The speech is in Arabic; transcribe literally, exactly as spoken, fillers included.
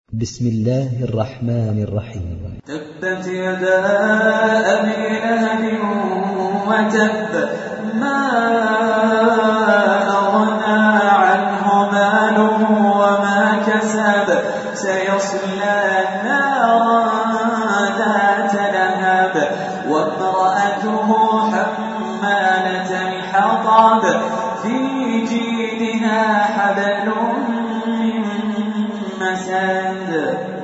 بسم الله الرحمن الرحيم. تبت يدا أبي لهب وتب، ما أغنى عنه ماله وما كسب، سيصلى نارا ذات لهب وامرأته حمالة الحطب، في جيدها حبل من مسد.